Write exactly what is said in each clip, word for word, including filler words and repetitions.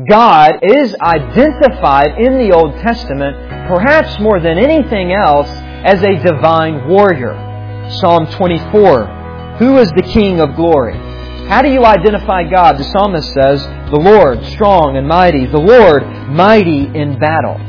God is identified in the Old Testament, perhaps more than anything else, as a divine warrior. Psalm twenty-four, who is the King of glory? How do you identify God? The psalmist says, the Lord, strong and mighty, the Lord, mighty in battle.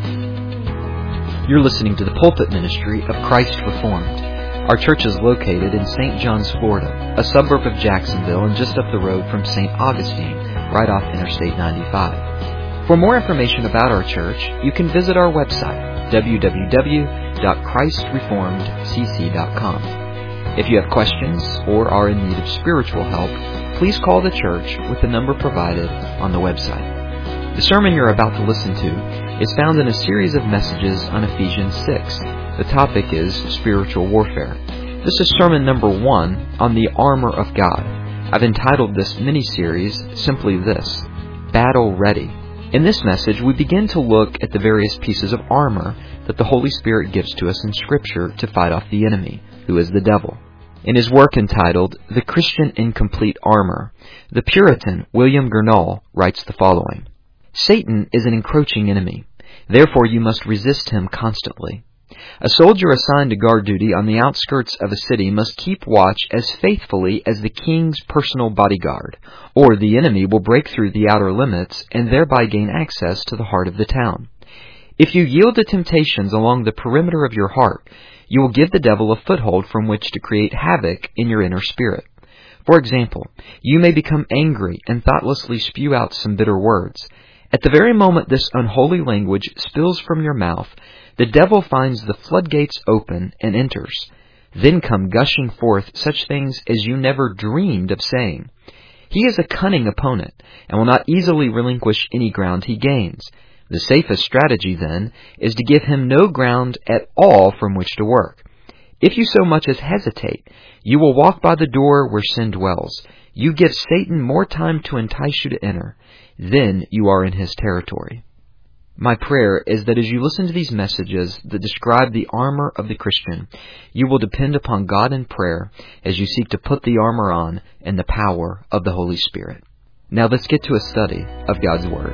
You're listening to the pulpit ministry of Christ Reformed. Our church is located in Saint Johns, Florida, a suburb of Jacksonville and just up the road from Saint Augustine, right off Interstate ninety-five. For more information about our church, you can visit our website, w w w dot christ reformed c c dot com. If you have questions or are in need of spiritual help, please call the church with the number provided on the website. The sermon you're about to listen to is found in a series of messages on Ephesians six. The topic is spiritual warfare. This is sermon number one on the armor of God. I've entitled this mini-series simply this, Battle Ready. In this message, we begin to look at the various pieces of armor that the Holy Spirit gives to us in Scripture to fight off the enemy, who is the devil. In his work entitled The Christian in Complete Armor, the Puritan William Gurnall writes the following. Satan is an encroaching enemy. Therefore you must resist him constantly. A soldier assigned to guard duty on the outskirts of a city must keep watch as faithfully as the king's personal bodyguard, or the enemy will break through the outer limits and thereby gain access to the heart of the town. If you yield to temptations along the perimeter of your heart, you will give the devil a foothold from which to create havoc in your inner spirit. For example, you may become angry and thoughtlessly spew out some bitter words. At the very moment this unholy language spills from your mouth, the devil finds the floodgates open and enters. Then come gushing forth such things as you never dreamed of saying. He is a cunning opponent and will not easily relinquish any ground he gains. The safest strategy, then, is to give him no ground at all from which to work. If you so much as hesitate, you will walk by the door where sin dwells. You give Satan more time to entice you to enter. Then you are in his territory. My prayer is that as you listen to these messages that describe the armor of the Christian, you will depend upon God in prayer as you seek to put the armor on in the power of the Holy Spirit. Now let's get to a study of God's Word.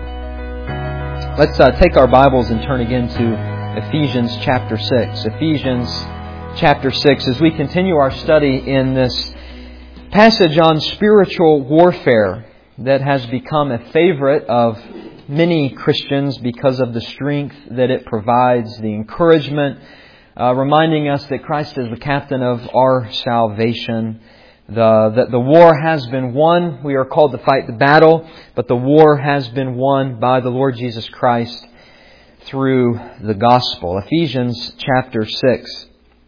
Let's uh, take our Bibles and turn again to Ephesians chapter six. Ephesians chapter six, as we continue our study in this passage on spiritual warfare that has become a favorite of many Christians because of the strength that it provides, the encouragement, uh, reminding us that Christ is the captain of our salvation, the, that the war has been won. We are called to fight the battle, but the war has been won by the Lord Jesus Christ through the gospel. Ephesians chapter six.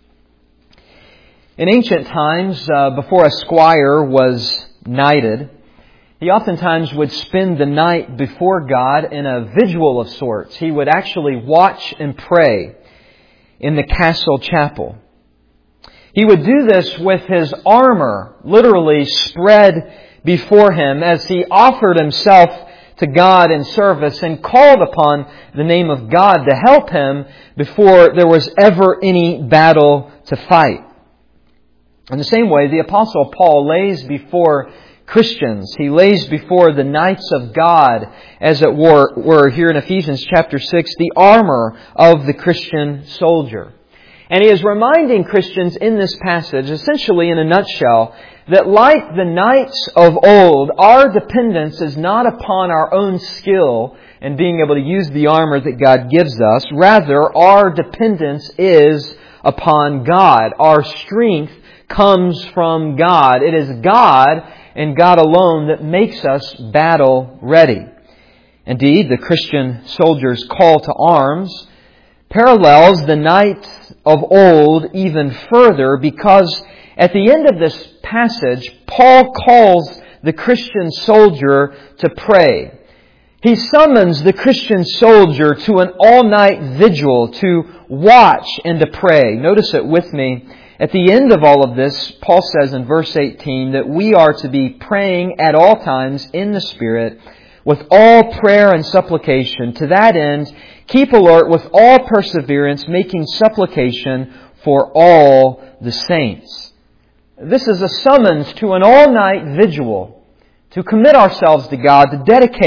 In ancient times, uh, before a squire was knighted, he oftentimes would spend the night before God in a vigil of sorts. He would actually watch and pray in the castle chapel. He would do this with his armor literally spread before him as he offered himself to God in service and called upon the name of God to help him before there was ever any battle to fight. In the same way, the Apostle Paul lays before Christians, he lays before the knights of God, as it were, were here in Ephesians chapter six, the armor of the Christian soldier. And he is reminding Christians in this passage, essentially in a nutshell, that like the knights of old, our dependence is not upon our own skill in being able to use the armor that God gives us. Rather, our dependence is upon God. Our strength comes from God. It is God and God alone that makes us battle ready. Indeed, the Christian soldier's call to arms parallels the knight of old even further, because at the end of this passage, Paul calls the Christian soldier to pray. He summons the Christian soldier to an all-night vigil to watch and to pray. Notice it with me. At the end of all of this, Paul says in verse eighteen that we are to be praying at all times in the Spirit with all prayer and supplication. To that end, keep alert with all perseverance, making supplication for all the saints. This is a summons to an all-night vigil to commit ourselves to God, to dedicate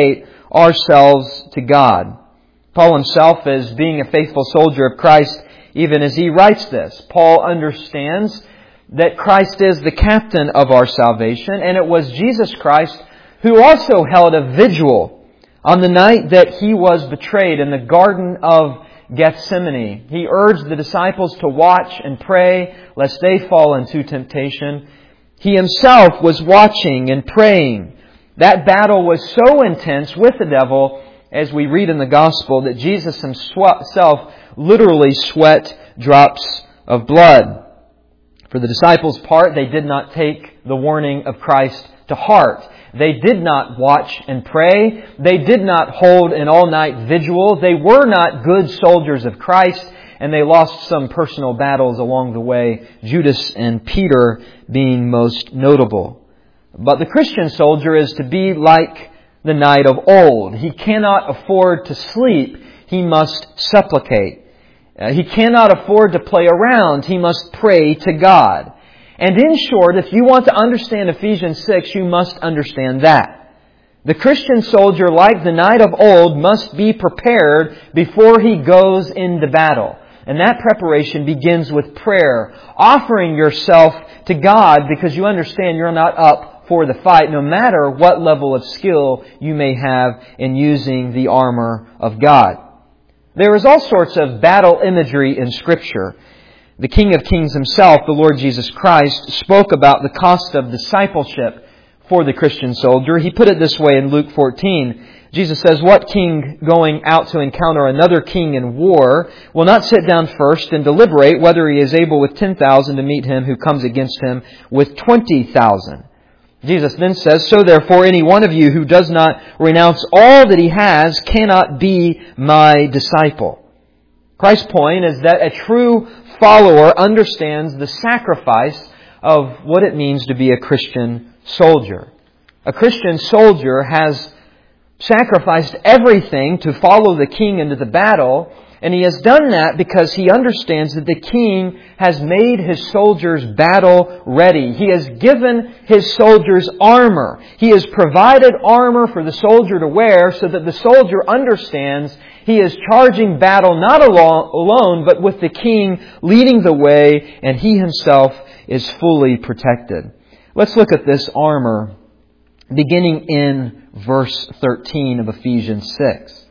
ourselves to God. Paul himself, as being a faithful soldier of Christ, even as he writes this, Paul understands that Christ is the captain of our salvation, and it was Jesus Christ who also held a vigil on the night that He was betrayed in the Garden of Gethsemane. He urged the disciples to watch and pray lest they fall into temptation. He Himself was watching and praying. That battle was so intense with the devil, as we read in the Gospel, that Jesus Himself literally sweat drops of blood. For the disciples' part, they did not take the warning of Christ to heart. They did not watch and pray. They did not hold an all-night vigil. They were not good soldiers of Christ, and they lost some personal battles along the way, Judas and Peter being most notable. But the Christian soldier is to be like the knight of old. He cannot afford to sleep. He must supplicate. Uh, he cannot afford to play around. He must pray to God. And in short, if you want to understand Ephesians six, you must understand that. The Christian soldier, like the knight of old, must be prepared before he goes into battle. And that preparation begins with prayer, offering yourself to God because you understand you're not up for the fight, no matter what level of skill you may have in using the armor of God. There is all sorts of battle imagery in Scripture. The King of Kings Himself, the Lord Jesus Christ, spoke about the cost of discipleship for the Christian soldier. He put it this way in Luke fourteen. Jesus says, "What king going out to encounter another king in war will not sit down first and deliberate whether he is able with ten thousand to meet him who comes against him with twenty thousand? Jesus then says, "So therefore any one of you who does not renounce all that he has cannot be my disciple." Christ's point is that a true follower understands the sacrifice of what it means to be a Christian soldier. A Christian soldier has sacrificed everything to follow the King into the battle, and he has done that because he understands that the King has made his soldiers battle ready. He has given his soldiers armor. He has provided armor for the soldier to wear so that the soldier understands he is charging battle not alone, but with the King leading the way, and he himself is fully protected. Let's look at this armor beginning in verse thirteen of Ephesians six.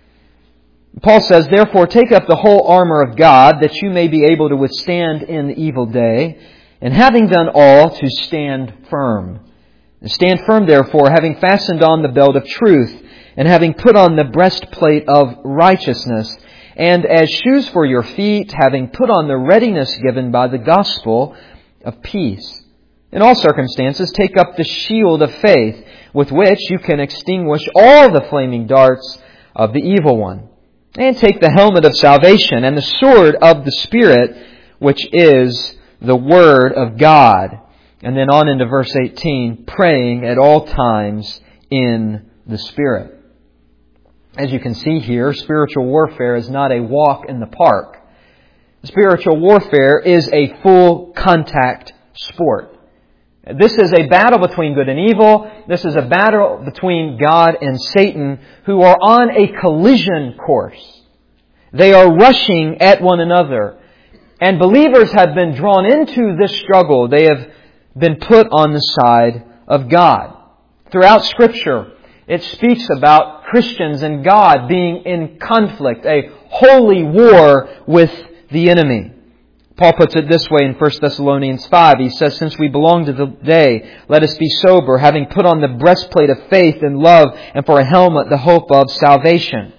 Paul says, "Therefore take up the whole armor of God, that you may be able to withstand in the evil day, and having done all, to stand firm. And stand firm, therefore, having fastened on the belt of truth, and having put on the breastplate of righteousness, and as shoes for your feet, having put on the readiness given by the gospel of peace. In all circumstances, take up the shield of faith, with which you can extinguish all the flaming darts of the evil one. And take the helmet of salvation and the sword of the Spirit, which is the Word of God." And then on into verse eighteen, "praying at all times in the Spirit." As you can see here, spiritual warfare is not a walk in the park. Spiritual warfare is a full contact sport. This is a battle between good and evil. This is a battle between God and Satan, who are on a collision course. They are rushing at one another. And believers have been drawn into this struggle. They have been put on the side of God. Throughout Scripture, it speaks about Christians and God being in conflict, a holy war with the enemy. Paul puts it this way in First Thessalonians five. He says, "Since we belong to the day, let us be sober, having put on the breastplate of faith and love, and for a helmet the hope of salvation."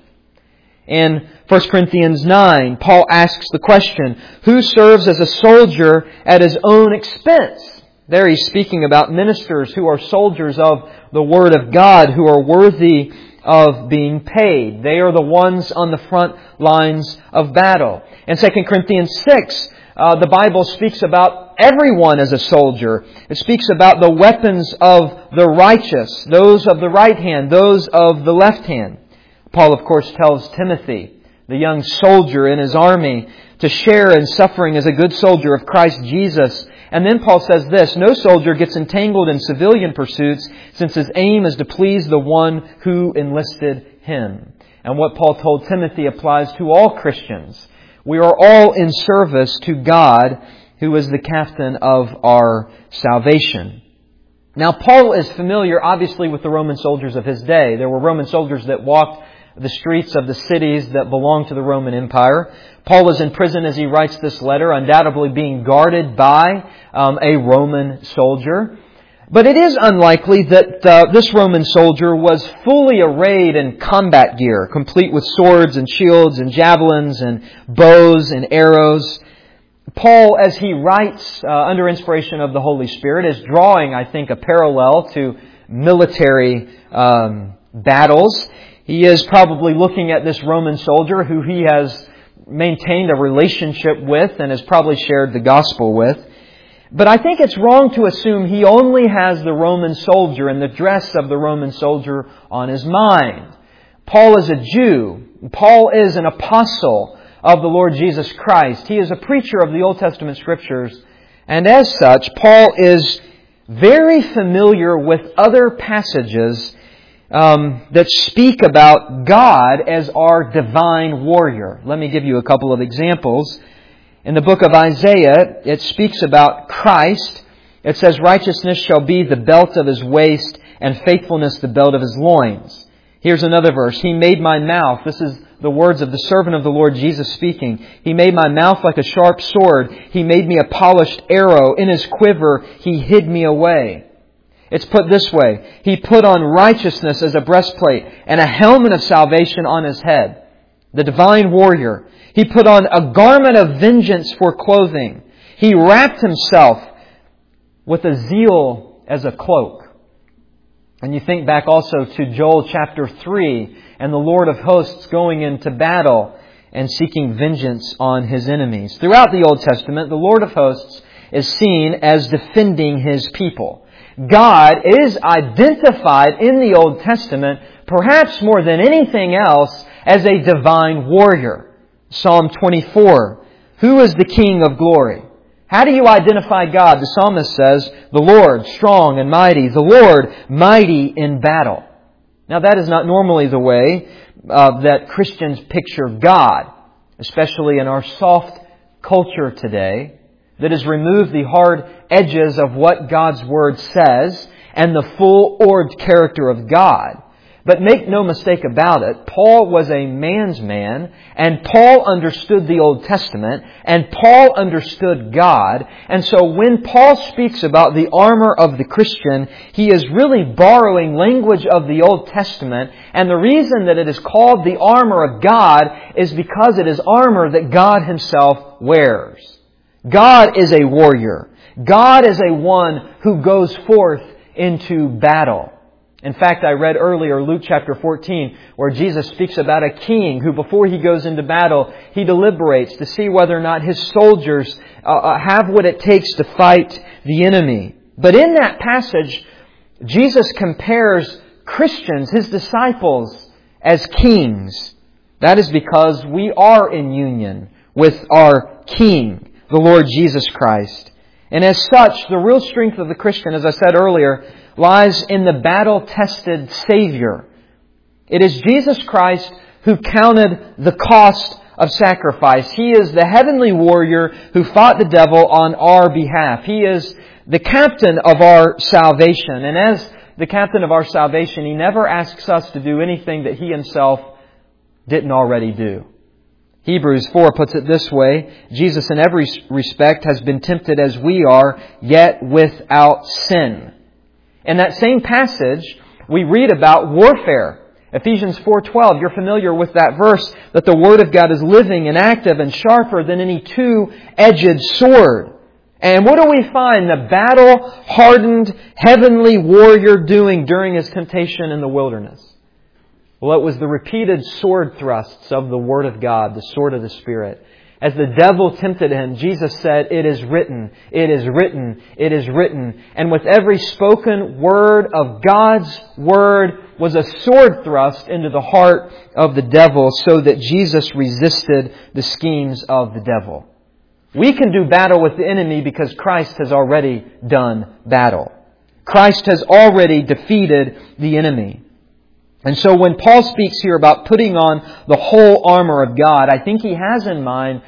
In First Corinthians nine, Paul asks the question, who serves as a soldier at his own expense? There he's speaking about ministers who are soldiers of the Word of God, who are worthy of being paid. They are the ones on the front lines of battle. In Second Corinthians six, Uh, the Bible speaks about everyone as a soldier. It speaks about the weapons of the righteous, those of the right hand, those of the left hand. Paul, of course, tells Timothy, the young soldier in his army, to share in suffering as a good soldier of Christ Jesus And then Paul says this, no soldier gets entangled in civilian pursuits since his aim is to please the one who enlisted him. And what Paul told Timothy applies to all Christians. We are all in service to God, who is the captain of our salvation. Now, Paul is familiar, obviously, with the Roman soldiers of his day. There were Roman soldiers that walked the streets of the cities that belonged to the Roman Empire. Paul is in prison as he writes this letter, undoubtedly being guarded by um, a Roman soldier. But it is unlikely that uh, this Roman soldier was fully arrayed in combat gear, complete with swords and shields and javelins and bows and arrows. Paul, as he writes uh, under inspiration of the Holy Spirit, is drawing, I think, a parallel to military um, battles. He is probably looking at this Roman soldier who he has maintained a relationship with and has probably shared the gospel with. But I think it's wrong to assume he only has the Roman soldier and the dress of the Roman soldier on his mind. Paul is a Jew. Paul is an apostle of the Lord Jesus Christ. He is a preacher of the Old Testament Scriptures. And as such, Paul is very familiar with other passages um, that speak about God as our divine warrior. Let me give you a couple of examples. In the book of Isaiah, it speaks about Christ. It says, righteousness shall be the belt of his waist, and faithfulness the belt of his loins. Here's another verse. He made my mouth. This is the words of the servant of the Lord Jesus speaking. He made my mouth like a sharp sword. He made me a polished arrow. In his quiver, he hid me away. It's put this way. He put on righteousness as a breastplate and a helmet of salvation on his head. The divine warrior. He put on a garment of vengeance for clothing. He wrapped himself with a zeal as a cloak. And you think back also to Joel chapter three and the Lord of hosts going into battle and seeking vengeance on His enemies. Throughout the Old Testament, the Lord of hosts is seen as defending His people. God is identified in the Old Testament, perhaps more than anything else, as a divine warrior. Psalm twenty-four, who is the King of glory? How do you identify God? The psalmist says, the Lord, strong and mighty, the Lord, mighty in battle. Now that is not normally the way uh, that Christians picture God, especially in our soft culture today, that has removed the hard edges of what God's Word says and the full-orbed character of God. But make no mistake about it, Paul was a man's man, and Paul understood the Old Testament, and Paul understood God. And so when Paul speaks about the armor of the Christian, he is really borrowing language of the Old Testament. And the reason that it is called the armor of God is because it is armor that God Himself wears. God is a warrior. God is a one who goes forth into battle. In fact, I read earlier Luke chapter fourteen, where Jesus speaks about a king who, before he goes into battle, he deliberates to see whether or not his soldiers uh, have what it takes to fight the enemy. But in that passage, Jesus compares Christians, His disciples, as kings. That is because we are in union with our King, the Lord Jesus Christ. And as such, the real strength of the Christian, as I said earlier, lies in the battle-tested Savior. It is Jesus Christ who counted the cost of sacrifice. He is the heavenly warrior who fought the devil on our behalf. He is the captain of our salvation. And as the captain of our salvation, He never asks us to do anything that He Himself didn't already do. Hebrews four puts it this way, Jesus in every respect has been tempted as we are, yet without sin. In that same passage, we read about warfare. Ephesians four twelve, you're familiar with that verse, that the Word of God is living and active and sharper than any two-edged sword. And what do we find the battle-hardened heavenly warrior doing during his temptation in the wilderness? Well, it was the repeated sword thrusts of the Word of God, the sword of the Spirit. As the devil tempted him, Jesus said, it is written, it is written, it is written. And with every spoken word of God's Word was a sword thrust into the heart of the devil so that Jesus resisted the schemes of the devil. We can do battle with the enemy because Christ has already done battle. Christ has already defeated the enemy. And so when Paul speaks here about putting on the whole armor of God, I think he has in mind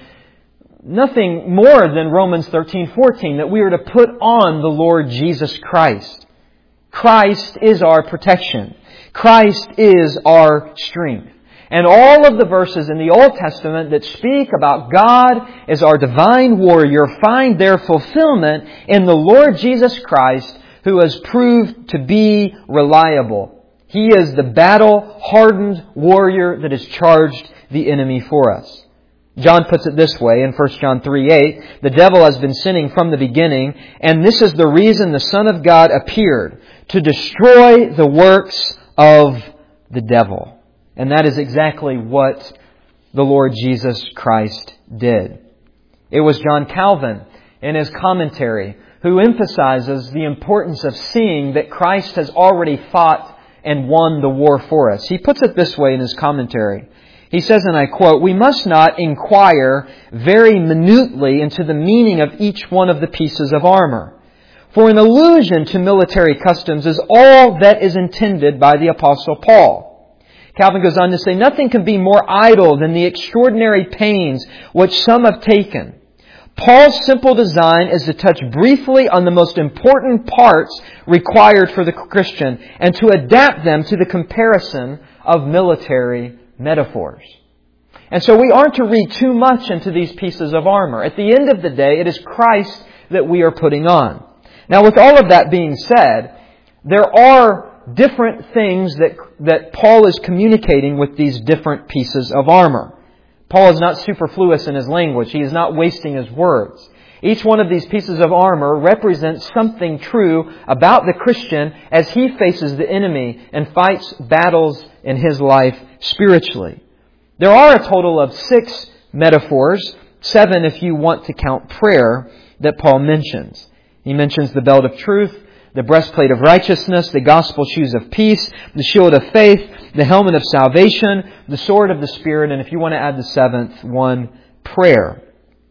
nothing more than Romans thirteen fourteen, that we are to put on the Lord Jesus Christ. Christ is our protection. Christ is our strength. And all of the verses in the Old Testament that speak about God as our divine warrior find their fulfillment in the Lord Jesus Christ, who has proved to be reliable. He is the battle-hardened warrior that has charged the enemy for us. John puts it this way in First John three eight, the devil has been sinning from the beginning, and this is the reason the Son of God appeared, to destroy the works of the devil. And that is exactly what the Lord Jesus Christ did. It was John Calvin in his commentary who emphasizes the importance of seeing that Christ has already fought and won the war for us. He puts it this way in his commentary. He says, and I quote, "We must not inquire very minutely into the meaning of each one of the pieces of armor. For an allusion to military customs is all that is intended by the Apostle Paul." Calvin goes on to say, "Nothing can be more idle than the extraordinary pains which some have taken. Paul's simple design is to touch briefly on the most important parts required for the Christian and to adapt them to the comparison of military metaphors." And so we aren't to read too much into these pieces of armor. At the end of the day, it is Christ that we are putting on. Now, with all of that being said, there are different things that, that Paul is communicating with these different pieces of armor. Paul is not superfluous in his language. He is not wasting his words. Each one of these pieces of armor represents something true about the Christian as he faces the enemy and fights battles in his life spiritually. There are a total of six metaphors, seven if you want to count prayer, that Paul mentions. He mentions the belt of truth, the breastplate of righteousness, the gospel shoes of peace, the shield of faith, the helmet of salvation, the sword of the Spirit, and if you want to add the seventh one, prayer.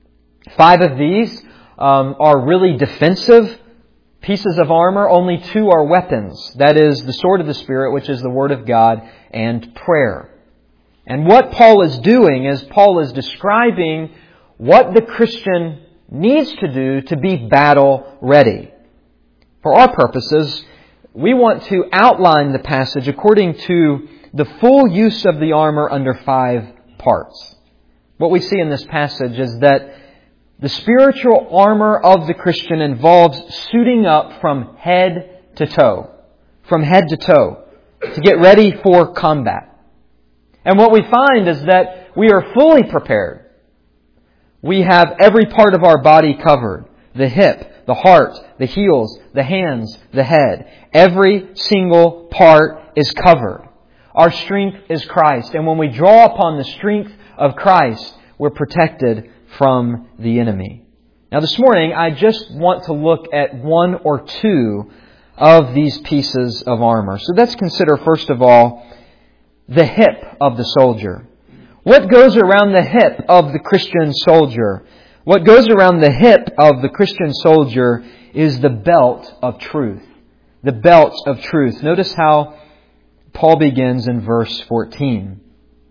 Five of these um, are really defensive pieces of armor. Only two are weapons. That is the sword of the Spirit, which is the Word of God, and prayer. And what Paul is doing is Paul is describing what the Christian needs to do to be battle ready. For our purposes, we want to outline the passage according to the full use of the armor under five parts. What we see in this passage is that the spiritual armor of the Christian involves suiting up from head to toe. From head to toe. To get ready for combat. And what we find is that we are fully prepared. We have every part of our body covered. The hip, the heart, the heels, the hands, the head. Every single part is covered. Our strength is Christ. And when we draw upon the strength of Christ, we're protected from the enemy. Now this morning, I just want to look at one or two of these pieces of armor. So let's consider, first of all, the hip of the soldier. What goes around the hip of the Christian soldier? What goes around the hip of the Christian soldier is the belt of truth. The belt of truth. Notice how Paul begins in verse fourteen.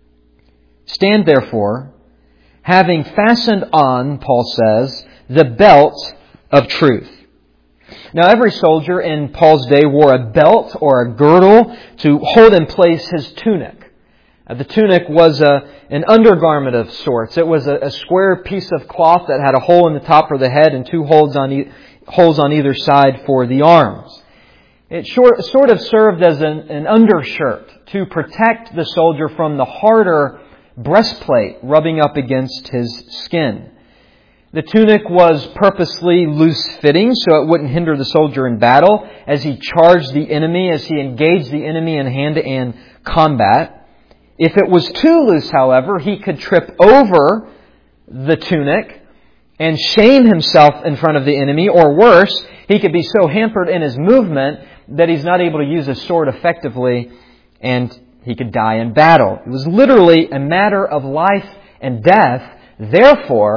"Stand therefore, having fastened on," Paul says, "the belt of truth." Now every soldier in Paul's day wore a belt or a girdle to hold in place his tunic. Uh, the tunic was a, an undergarment of sorts. It was a, a square piece of cloth that had a hole in the top for the head and two holes on, e- holes on either side for the arms. It short, sort of served as an, an undershirt to protect the soldier from the harder breastplate rubbing up against his skin. The tunic was purposely loose-fitting so it wouldn't hinder the soldier in battle as he charged the enemy, as he engaged the enemy in hand-to-hand combat. If it was too loose, however, he could trip over the tunic and shame himself in front of the enemy, or worse, he could be so hampered in his movement that he's not able to use his sword effectively and he could die in battle. It was literally a matter of life and death. Therefore,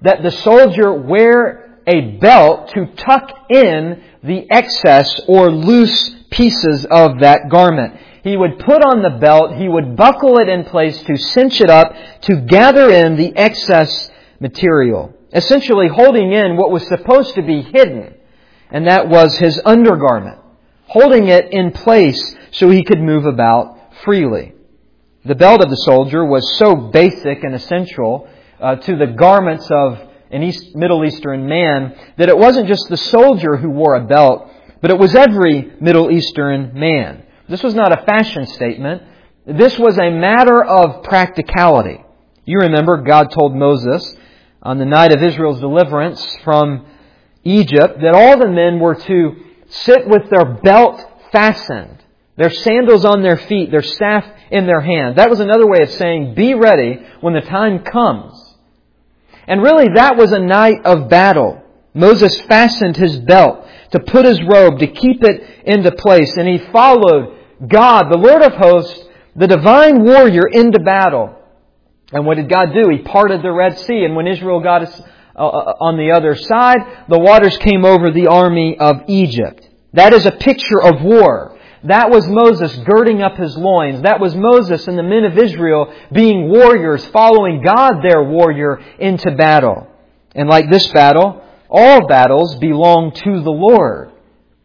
that the soldier wear a belt to tuck in the excess or loose pieces of that garment. He would put on the belt, he would buckle it in place to cinch it up, to gather in the excess material, essentially holding in what was supposed to be hidden, and that was his undergarment, holding it in place so he could move about freely. The belt of the soldier was so basic and essential uh, to the garments of an East, Middle Eastern man that it wasn't just the soldier who wore a belt, but it was every Middle Eastern man. This was not a fashion statement. This was a matter of practicality. You remember God told Moses on the night of Israel's deliverance from Egypt that all the men were to sit with their belt fastened, their sandals on their feet, their staff in their hand. That was another way of saying, be ready when the time comes. And really that was a night of battle. Moses fastened his belt to put his robe, to keep it into place. And he followed God, the Lord of hosts, the divine warrior, into battle. And what did God do? He parted the Red Sea. And when Israel got us uh, on the other side, the waters came over the army of Egypt. That is a picture of war. That was Moses girding up his loins. That was Moses and the men of Israel being warriors, following God, their warrior, into battle. And like this battle, all battles belong to the Lord.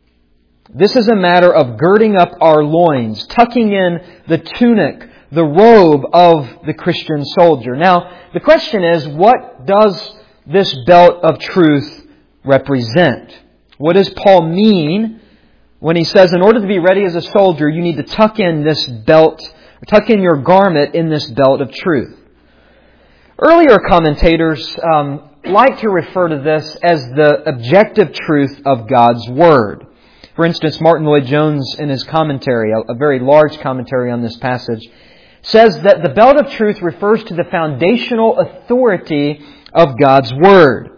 This is a matter of girding up our loins, tucking in the tunic, the robe of the Christian soldier. Now, the question is, what does this belt of truth represent? What does Paul mean when he says, in order to be ready as a soldier, you need to tuck in this belt, tuck in your garment in this belt of truth? Earlier commentators um, like to refer to this as the objective truth of God's Word. For instance, Martin Lloyd-Jones in his commentary, a very large commentary on this passage, says that the belt of truth refers to the foundational authority of God's Word.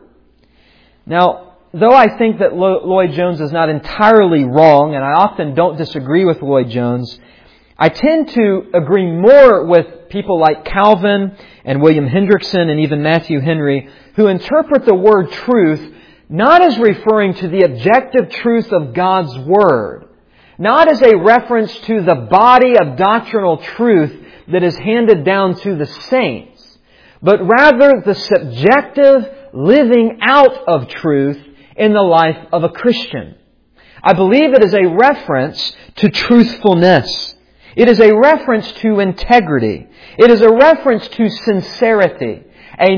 Now, though I think that Lloyd-Jones is not entirely wrong, and I often don't disagree with Lloyd-Jones, I tend to agree more with people like Calvin and William Hendrickson and even Matthew Henry, who interpret the word truth not as referring to the objective truth of God's Word, not as a reference to the body of doctrinal truth that is handed down to the saints, but rather the subjective living out of truth in the life of a Christian. I believe it is a reference to truthfulness. It is a reference to integrity. It is a reference to sincerity, a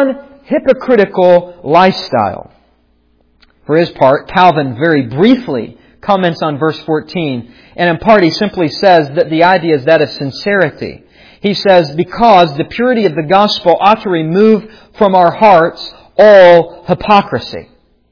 non-hypocritical lifestyle. For his part, Calvin very briefly comments on verse fourteen, and in part he simply says that the idea is that of sincerity. He says, because the purity of the gospel ought to remove from our hearts all hypocrisy.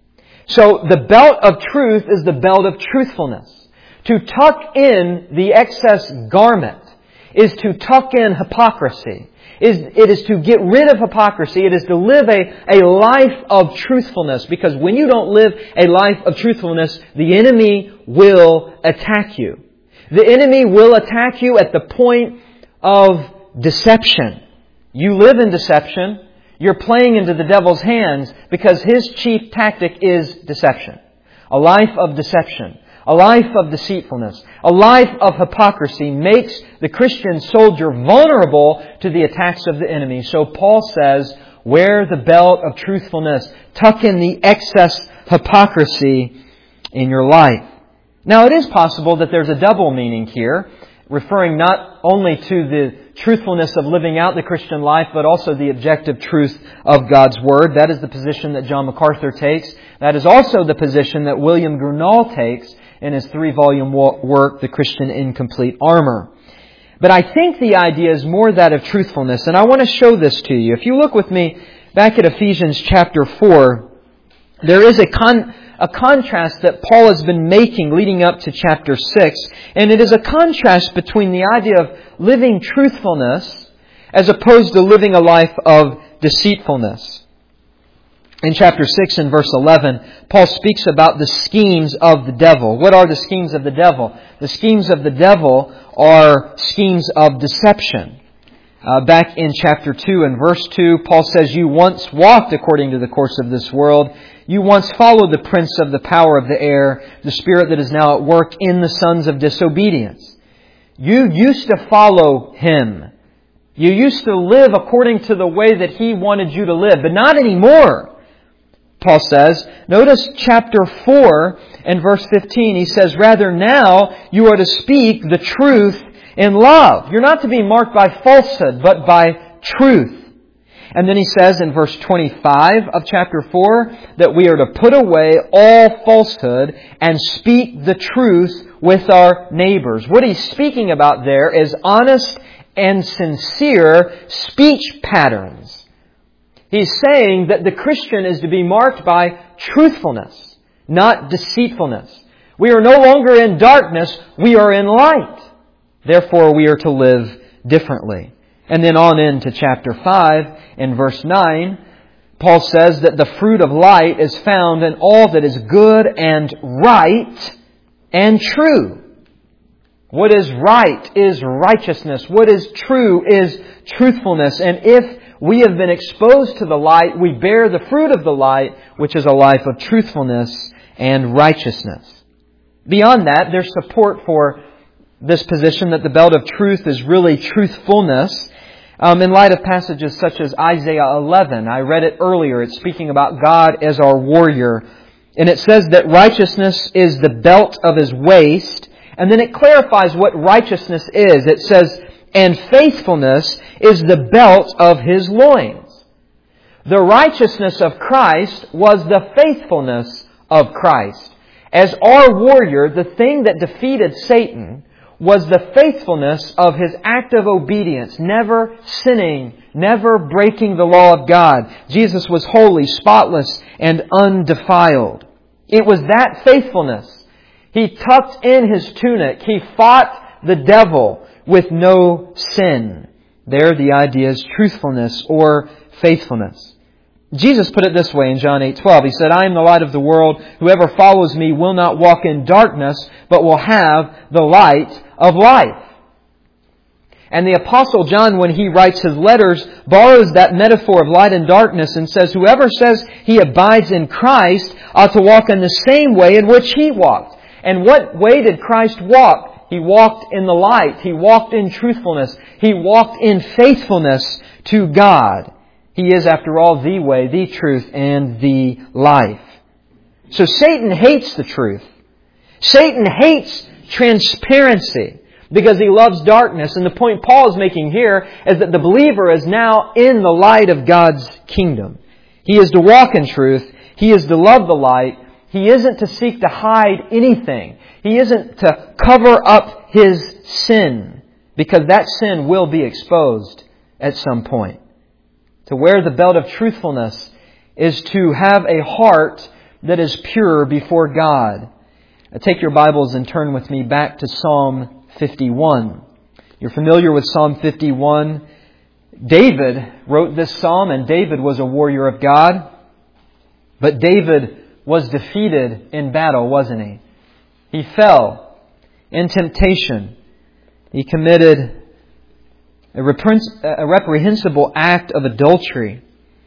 So the belt of truth is the belt of truthfulness. To tuck in the excess garment is to tuck in hypocrisy. It is to get rid of hypocrisy. It is to live a, a life of truthfulness. Because when you don't live a life of truthfulness, the enemy will attack you. The enemy will attack you at the point of deception. You live in deception. You're playing into the devil's hands because his chief tactic is deception. A life of deception. A life of deceitfulness, a life of hypocrisy makes the Christian soldier vulnerable to the attacks of the enemy. So Paul says, wear the belt of truthfulness. Tuck in the excess hypocrisy in your life. Now, it is possible that there's a double meaning here, referring not only to the truthfulness of living out the Christian life, but also the objective truth of God's Word. That is the position that John MacArthur takes. That is also the position that William Gurnall takes in his three-volume work, The Christian in Complete Armor. But I think the idea is more that of truthfulness, and I want to show this to you. If you look with me back at Ephesians chapter four, there is a con- a contrast that Paul has been making leading up to chapter six, and it is a contrast between the idea of living truthfulness as opposed to living a life of deceitfulness. In chapter six and verse eleven, Paul speaks about the schemes of the devil. What are the schemes of the devil? The schemes of the devil are schemes of deception. Uh, back in chapter two and verse two, Paul says, "You once walked according to the course of this world. You once followed the prince of the power of the air, the spirit that is now at work in the sons of disobedience." You used to follow him. You used to live according to the way that he wanted you to live, but not anymore, Paul says. Notice chapter four and verse fifteen. He says, "Rather now you are to speak the truth in love." You're not to be marked by falsehood, but by truth. And then he says in verse twenty-five of chapter four that we are to put away all falsehood and speak the truth with our neighbors. What he's speaking about there is honest and sincere speech patterns. He's saying that the Christian is to be marked by truthfulness, not deceitfulness. We are no longer in darkness, we are in light. Therefore, we are to live differently. And then on into chapter five, in verse nine, Paul says that the fruit of light is found in all that is good and right and true. What is right is righteousness. What is true is truthfulness. And if we have been exposed to the light, we bear the fruit of the light, which is a life of truthfulness and righteousness. Beyond that, there's support for this position that the belt of truth is really truthfulness. Um, in light of passages such as Isaiah eleven, I read it earlier. It's speaking about God as our warrior. And it says that righteousness is the belt of His waist. And then it clarifies what righteousness is. It says, and faithfulness is the belt of His loins. The righteousness of Christ was the faithfulness of Christ. As our warrior, the thing that defeated Satan was the faithfulness of His act of obedience, never sinning, never breaking the law of God. Jesus was holy, spotless, and undefiled. It was that faithfulness. He tucked in His tunic. He fought the devil with no sin. There the idea is truthfulness or faithfulness. Jesus put it this way in John eight twelve. He said, "I am the light of the world. Whoever follows me will not walk in darkness, but will have the light of life." And the Apostle John, when he writes his letters, borrows that metaphor of light and darkness and says, whoever says he abides in Christ ought to walk in the same way in which He walked. And what way did Christ walk? He walked in the light. He walked in truthfulness. He walked in faithfulness to God. He is, after all, the way, the truth, and the life. So Satan hates the truth. Satan hates transparency because he loves darkness. And the point Paul is making here is that the believer is now in the light of God's kingdom. He is to walk in truth. He is to love the light. He isn't to seek to hide anything. He isn't to cover up his sin, because that sin will be exposed at some point. To wear the belt of truthfulness is to have a heart that is pure before God. Now take your Bibles and turn with me back to Psalm fifty-one. You're familiar with Psalm fifty-one. David wrote this psalm, and David was a warrior of God. But David was defeated in battle, wasn't he? He fell in temptation. He committed a reprehensible act of adultery.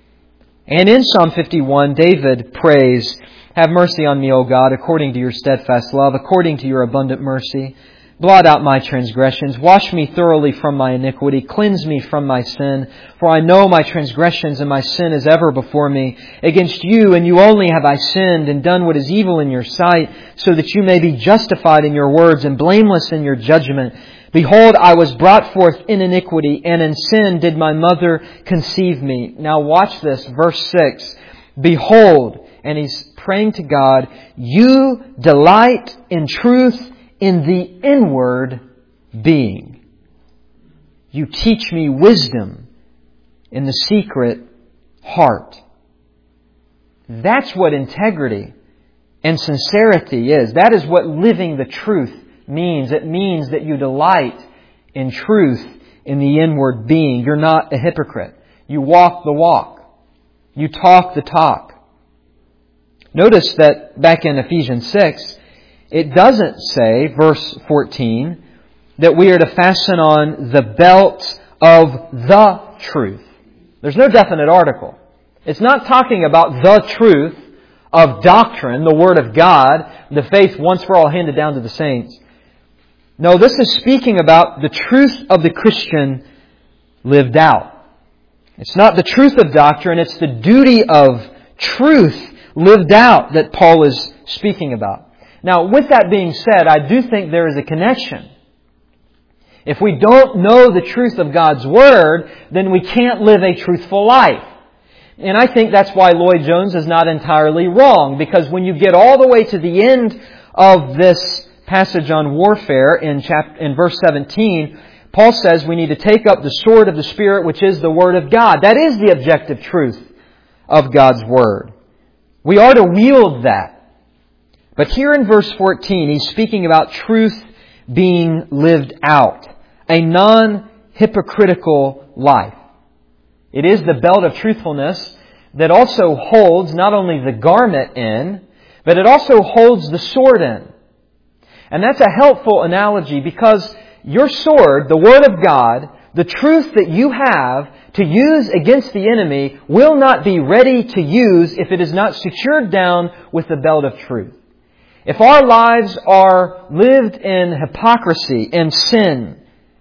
And in Psalm fifty-one, David prays, "Have mercy on me, O God, according to Your steadfast love, according to Your abundant mercy. Blot out my transgressions. Wash me thoroughly from my iniquity. Cleanse me from my sin. For I know my transgressions and my sin is ever before me. Against You and You only have I sinned and done what is evil in Your sight, so that You may be justified in Your words and blameless in Your judgment. Behold, I was brought forth in iniquity, and in sin did my mother conceive me." Now watch this, verse six. "Behold," and he's praying to God, "You delight in truth in the inward being. You teach me wisdom in the secret heart." That's what integrity and sincerity is. That is what living the truth means. It means that you delight in truth in the inward being. You're not a hypocrite. You walk the walk. You talk the talk. Notice that back in Ephesians six, it doesn't say, verse fourteen, that we are to fasten on the belt of the truth. There's no definite article. It's not talking about the truth of doctrine, the Word of God, the faith once for all handed down to the saints. No, this is speaking about the truth of the Christian lived out. It's not the truth of doctrine, it's the duty of truth lived out that Paul is speaking about. Now, with that being said, I do think there is a connection. If we don't know the truth of God's Word, then we can't live a truthful life. And I think that's why Lloyd Jones is not entirely wrong, because when you get all the way to the end of this passage on warfare in chapter, in verse seventeen, Paul says we need to take up the sword of the Spirit, which is the Word of God. That is the objective truth of God's Word. We are to wield that. But here in verse fourteen, he's speaking about truth being lived out. A non-hypocritical life. It is the belt of truthfulness that also holds not only the garment in, but it also holds the sword in. And that's a helpful analogy because your sword, the Word of God, the truth that you have to use against the enemy will not be ready to use if it is not secured down with the belt of truth. If our lives are lived in hypocrisy and sin,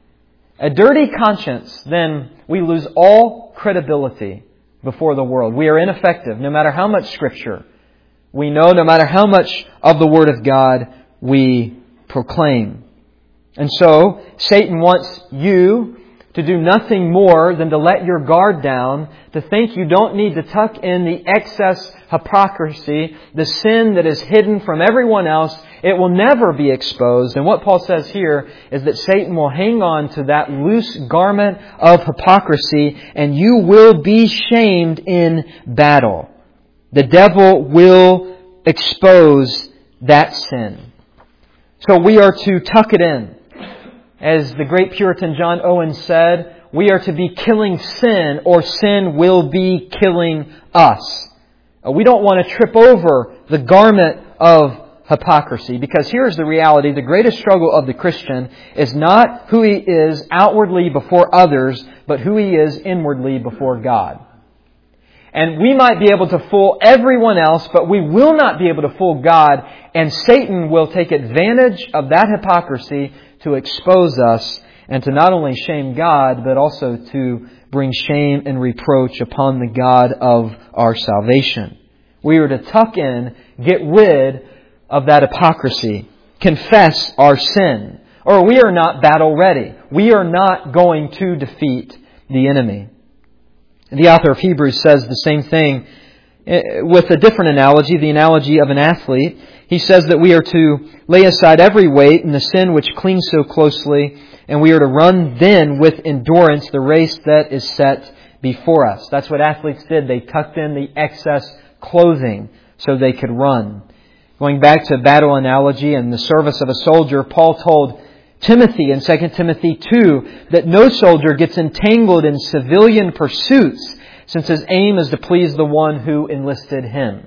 a dirty conscience, then we lose all credibility before the world. We are ineffective no matter how much Scripture we know, no matter how much of the Word of God we proclaim. And so, Satan wants you to do nothing more than to let your guard down, to think you don't need to tuck in the excess hypocrisy, the sin that is hidden from everyone else. It will never be exposed. And what Paul says here is that Satan will hang on to that loose garment of hypocrisy, and you will be shamed in battle. The devil will expose that sin. So we are to tuck it in. As the great Puritan John Owen said, we are to be killing sin, or sin will be killing us. We don't want to trip over the garment of hypocrisy, because here's the reality. The greatest struggle of the Christian is not who he is outwardly before others, but who he is inwardly before God. And we might be able to fool everyone else, but we will not be able to fool God, and Satan will take advantage of that hypocrisy to expose us and to not only shame God, but also to bring shame and reproach upon the God of our salvation. We are to tuck in, get rid of that hypocrisy, confess our sin, or we are not battle ready. We are not going to defeat the enemy. The author of Hebrews says the same thing with a different analogy, the analogy of an athlete. He says that we are to lay aside every weight and the sin which clings so closely, and we are to run then with endurance the race that is set before us. That's what athletes did. They tucked in the excess clothing so they could run. Going back to a battle analogy and the service of a soldier, Paul told Timothy in Second Timothy two that no soldier gets entangled in civilian pursuits, since his aim is to please the one who enlisted him.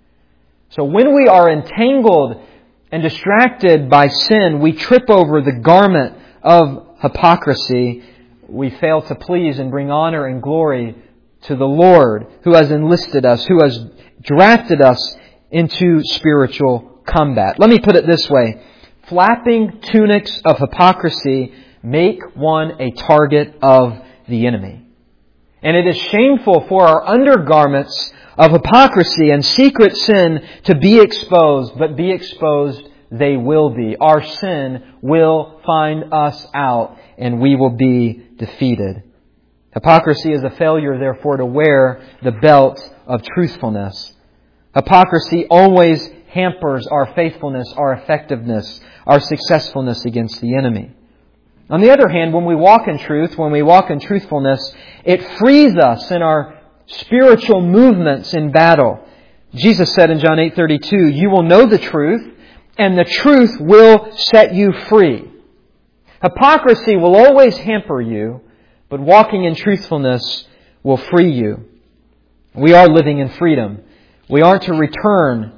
So when we are entangled and distracted by sin, we trip over the garment of hypocrisy. We fail to please and bring honor and glory to the Lord who has enlisted us, who has drafted us into spiritual combat. Let me put it this way. Flapping tunics of hypocrisy make one a target of the enemy. And it is shameful for our undergarments of hypocrisy and secret sin to be exposed, but be exposed they will be. Our sin will find us out, and we will be defeated. Hypocrisy is a failure, therefore, to wear the belt of truthfulness. Hypocrisy always hampers our faithfulness, our effectiveness, our successfulness against the enemy. On the other hand, when we walk in truth, when we walk in truthfulness, it frees us in our spiritual movements in battle. Jesus said in John eight thirty-two, "You will know the truth, and the truth will set you free." Hypocrisy will always hamper you, but walking in truthfulness will free you. We are living in freedom. We aren't to return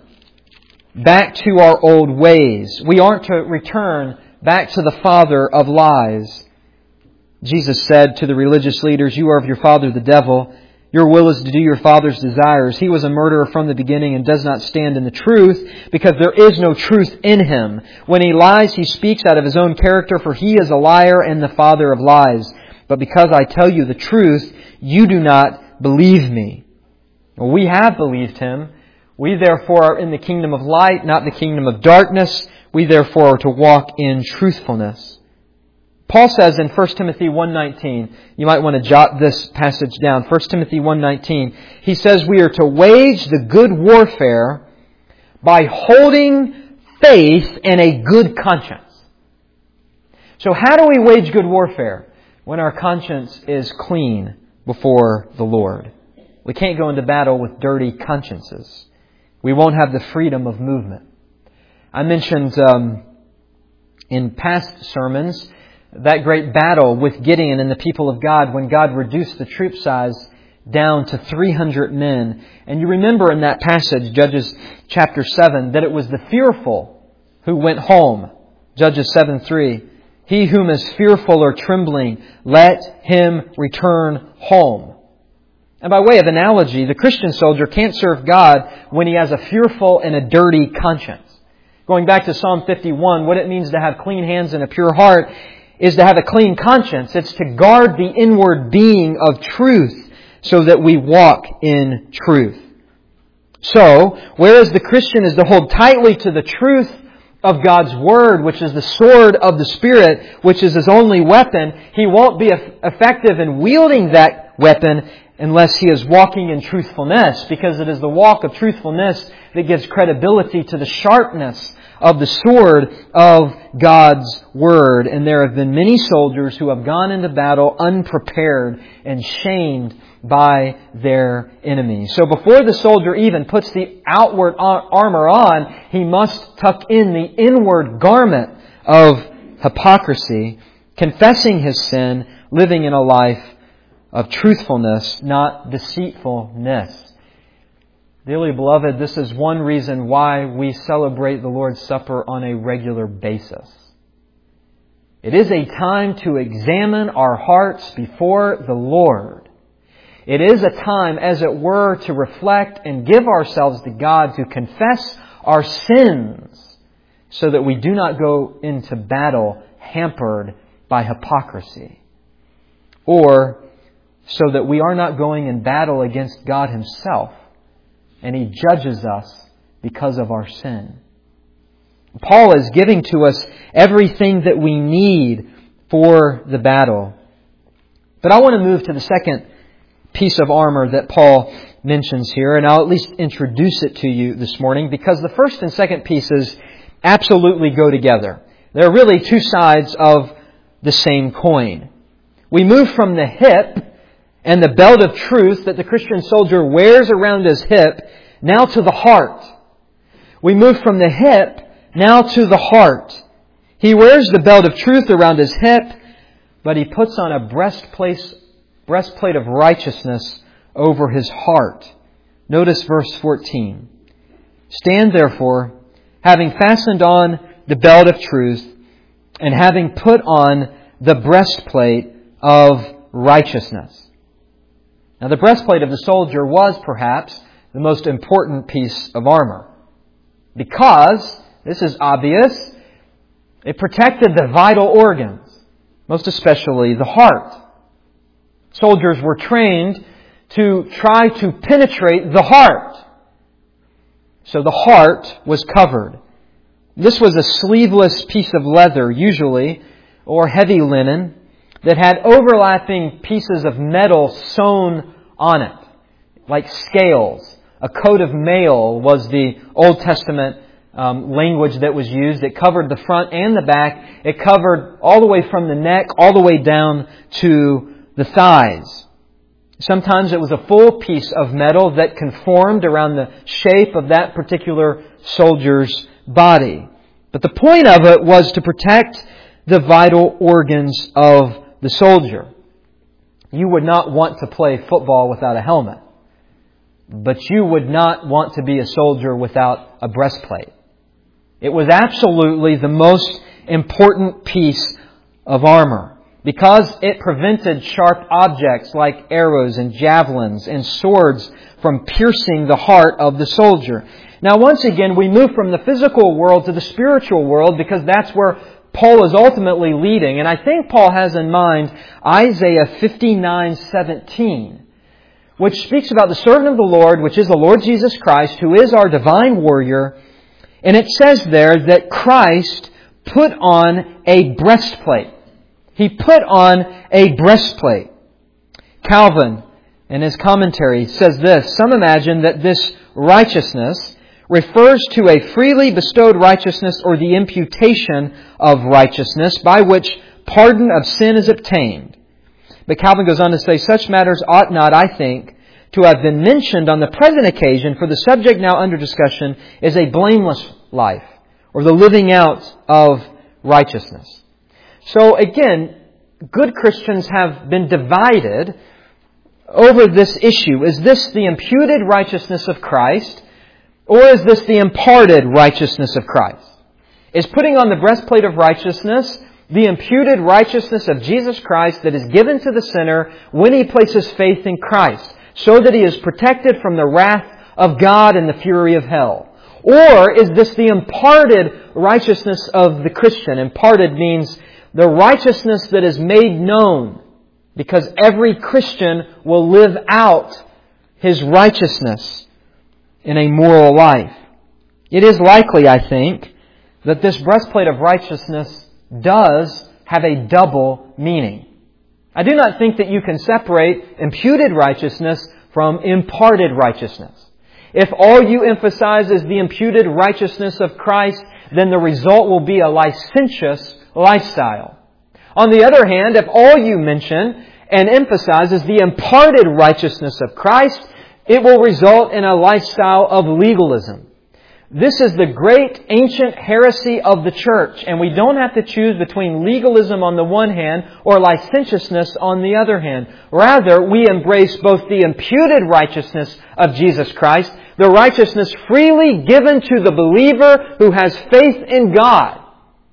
back to our old ways. We aren't to return back to the father of lies. Jesus said to the religious leaders, "You are of your father the devil. Your will is to do your father's desires. He was a murderer from the beginning and does not stand in the truth, because there is no truth in him. When he lies, he speaks out of his own character, for he is a liar and the father of lies. But because I tell you the truth, you do not believe me." Well, we have believed Him. We therefore are in the kingdom of light, not the kingdom of darkness. We therefore are to walk in truthfulness. Paul says in First Timothy one nineteen, you might want to jot this passage down, First Timothy one nineteen, he says we are to wage the good warfare by holding faith and a good conscience. So how do we wage good warfare? When our conscience is clean before the Lord. We can't go into battle with dirty consciences. We won't have the freedom of movement. I mentioned um, in past sermons that great battle with Gideon and the people of God when God reduced the troop size down to three hundred men. And you remember in that passage, Judges chapter seven, that it was the fearful who went home. Judges seven three. He whom is fearful or trembling, let him return home. And by way of analogy, the Christian soldier can't serve God when he has a fearful and a dirty conscience. Going back to Psalm fifty-one, what it means to have clean hands and a pure heart is to have a clean conscience. It's to guard the inward being of truth so that we walk in truth. So, whereas the Christian is to hold tightly to the truth of God's Word, which is the sword of the Spirit, which is His only weapon, he won't be effective in wielding that weapon unless he is walking in truthfulness, because it is the walk of truthfulness that gives credibility to the sharpness of the sword of God's Word. And there have been many soldiers who have gone into battle unprepared and shamed by their enemies. So before the soldier even puts the outward armor on, he must tuck in the inward garment of hypocrisy, confessing his sin, living in a life of truthfulness, not deceitfulness. Dearly beloved, this is one reason why we celebrate the Lord's Supper on a regular basis. It is a time to examine our hearts before the Lord. It is a time, as it were, to reflect and give ourselves to God, to confess our sins, so that we do not go into battle hampered by hypocrisy. Or so that we are not going in battle against God Himself, and He judges us because of our sin. Paul is giving to us everything that we need for the battle. But I want to move to the second piece of armor that Paul mentions here, and I'll at least introduce it to you this morning, because the first and second pieces absolutely go together. They're really two sides of the same coin. We move from the hip and the belt of truth that the Christian soldier wears around his hip, now to the heart. We move from the hip, now to the heart. He wears the belt of truth around his hip, but he puts on a breastplate, breastplate of righteousness over his heart. Notice verse fourteen. Stand therefore, having fastened on the belt of truth, and having put on the breastplate of righteousness. Now, the breastplate of the soldier was perhaps the most important piece of armor, because, this is obvious, it protected the vital organs, most especially the heart. Soldiers were trained to try to penetrate the heart. So the heart was covered. This was a sleeveless piece of leather, usually, or heavy linen, that had overlapping pieces of metal sewn on it, like scales. A coat of mail was the Old Testament um, language that was used. It covered the front and the back. It covered all the way from the neck, all the way down to the thighs. Sometimes it was a full piece of metal that conformed around the shape of that particular soldier's body. But the point of it was to protect the vital organs of the soldier. You would not want to play football without a helmet. But you would not want to be a soldier without a breastplate. It was absolutely the most important piece of armor. because it prevented sharp objects like arrows and javelins and swords from piercing the heart of the soldier. Now, once again, we move from the physical world to the spiritual world because that's where Paul is ultimately leading. And I think Paul has in mind Isaiah fifty-nine seventeen, which speaks about the servant of the Lord, which is the Lord Jesus Christ, who is our divine warrior. And it says there that Christ put on a breastplate. He put on a breastplate. Calvin, in his commentary, says this: some imagine that this righteousness refers to a freely bestowed righteousness or the imputation of righteousness by which pardon of sin is obtained. But Calvin goes on to say, such matters ought not, I think, to have been mentioned on the present occasion, for the subject now under discussion is a blameless life, or the living out of righteousness. So again, good Christians have been divided over this issue. Is this the imputed righteousness of Christ, or is this the imparted righteousness of Christ? Is putting on the breastplate of righteousness the imputed righteousness of Jesus Christ that is given to the sinner when he places faith in Christ, so that he is protected from the wrath of God and the fury of hell? Or is this the imparted righteousness of the Christian? Imparted means the righteousness that is made known, because every Christian will live out his righteousness in a moral life. It is likely, I think, that this breastplate of righteousness does have a double meaning. I do not think that you can separate imputed righteousness from imparted righteousness. If all you emphasize is the imputed righteousness of Christ, then the result will be a licentious lifestyle. On the other hand, if all you mention and emphasize is the imparted righteousness of Christ, it will result in a lifestyle of legalism. This is the great ancient heresy of the church, and we don't have to choose between legalism on the one hand or licentiousness on the other hand. Rather, we embrace both the imputed righteousness of Jesus Christ, the righteousness freely given to the believer who has faith in God.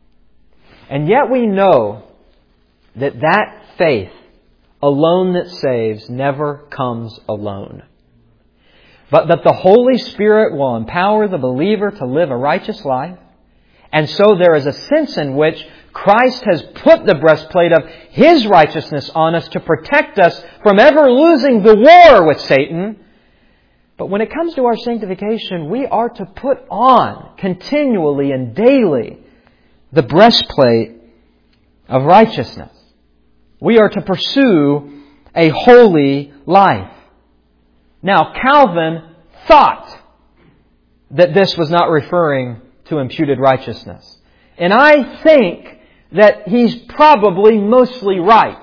And yet we know that that faith alone that saves never comes alone, but that the Holy Spirit will empower the believer to live a righteous life. And so there is a sense in which Christ has put the breastplate of His righteousness on us to protect us from ever losing the war with Satan. But when it comes to our sanctification, we are to put on continually and daily the breastplate of righteousness. We are to pursue a holy life. Now, Calvin thought that this was not referring to imputed righteousness. And I think that he's probably mostly right.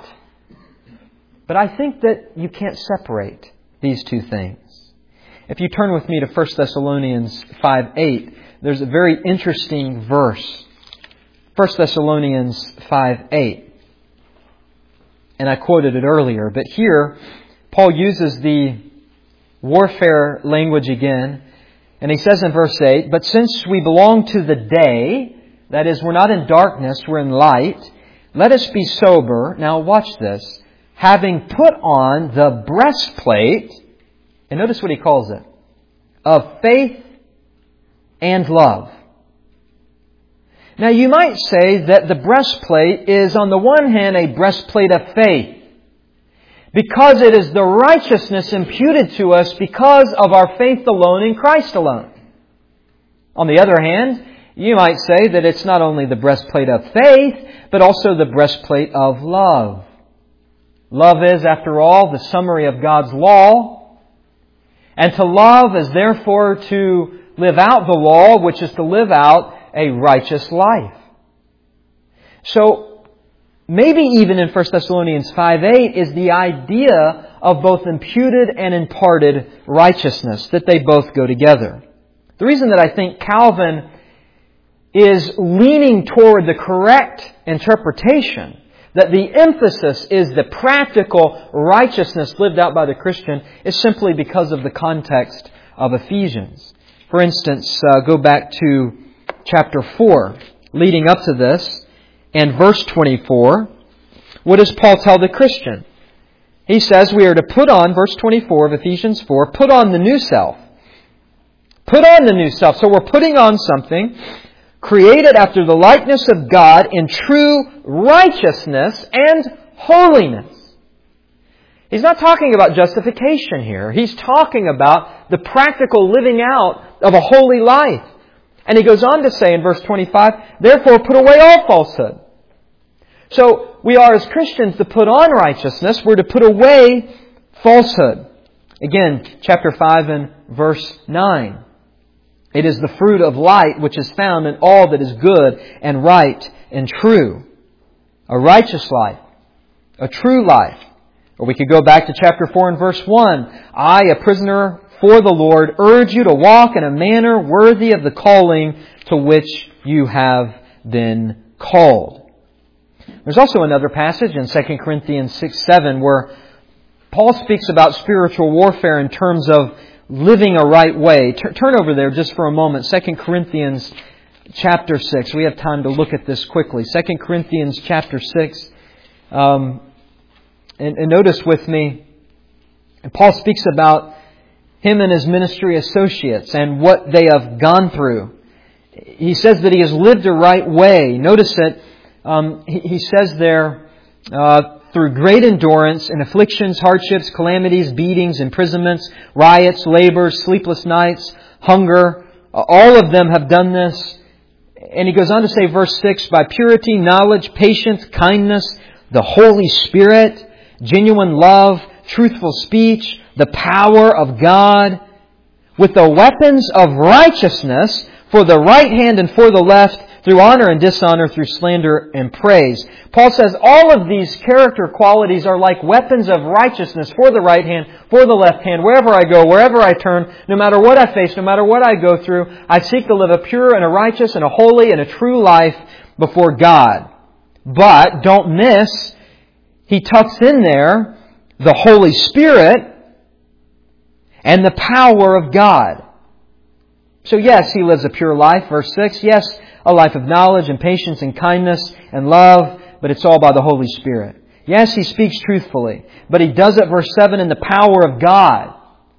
But I think that you can't separate these two things. If you turn with me to First Thessalonians five eight, there's a very interesting verse. First Thessalonians five eight. And I quoted it earlier, but here Paul uses the warfare language again, and he says in verse eight, "But since we belong to the day," that is, we're not in darkness, we're in light, "let us be sober." Now watch this. "Having put on the breastplate," and notice what he calls it, "of faith and love." Now you might say that the breastplate is on the one hand a breastplate of faith, because it is the righteousness imputed to us because of our faith alone in Christ alone. On the other hand, you might say that it's not only the breastplate of faith, but also the breastplate of love. Love is, after all, the summary of God's law. And to love is therefore to live out the law, which is to live out a righteous life. So, maybe even in First Thessalonians five eight is the idea of both imputed and imparted righteousness, that they both go together. The reason that I think Calvin is leaning toward the correct interpretation, that the emphasis is the practical righteousness lived out by the Christian, is simply because of the context of Ephesians. For instance, uh, go back to chapter four, leading up to this, and verse twenty-four, what does Paul tell the Christian? He says we are to put on, verse twenty-four of Ephesians four, put on the new self. Put on the new self. So we're putting on something created after the likeness of God in true righteousness and holiness. He's not talking about justification here. He's talking about the practical living out of a holy life. And he goes on to say in verse twenty-five, therefore put away all falsehood. So we are as Christians to put on righteousness. We're to put away falsehood. Again, chapter five and verse nine. It is the fruit of light which is found in all that is good and right and true. A righteous life. A true life. Or we could go back to chapter four and verse one. I, a prisoner for the Lord, urge you to walk in a manner worthy of the calling to which you have been called. There's also another passage in Second Corinthians six seven where Paul speaks about spiritual warfare in terms of living a right way. T- turn over there just for a moment. Second Corinthians chapter six. We have time to look at this quickly. Second Corinthians chapter six. Um, and, and notice with me, Paul speaks about him and his ministry associates and what they have gone through. He says that he has lived a right way. Notice that um, he, he says there, uh, through great endurance in afflictions, hardships, calamities, beatings, imprisonments, riots, labors, sleepless nights, hunger. All of them have done this. And he goes on to say, verse six, by purity, knowledge, patience, kindness, the Holy Spirit, genuine love, truthful speech, the power of God, with the weapons of righteousness for the right hand and for the left, through honor and dishonor, through slander and praise. Paul says all of these character qualities are like weapons of righteousness for the right hand, for the left hand, wherever I go, wherever I turn, no matter what I face, no matter what I go through, I seek to live a pure and a righteous and a holy and a true life before God. But, don't miss, he tucks in there the Holy Spirit and the power of God. So yes, he lives a pure life, verse six. Yes, a life of knowledge and patience and kindness and love, but it's all by the Holy Spirit. Yes, he speaks truthfully, but he does it, verse seven, in the power of God.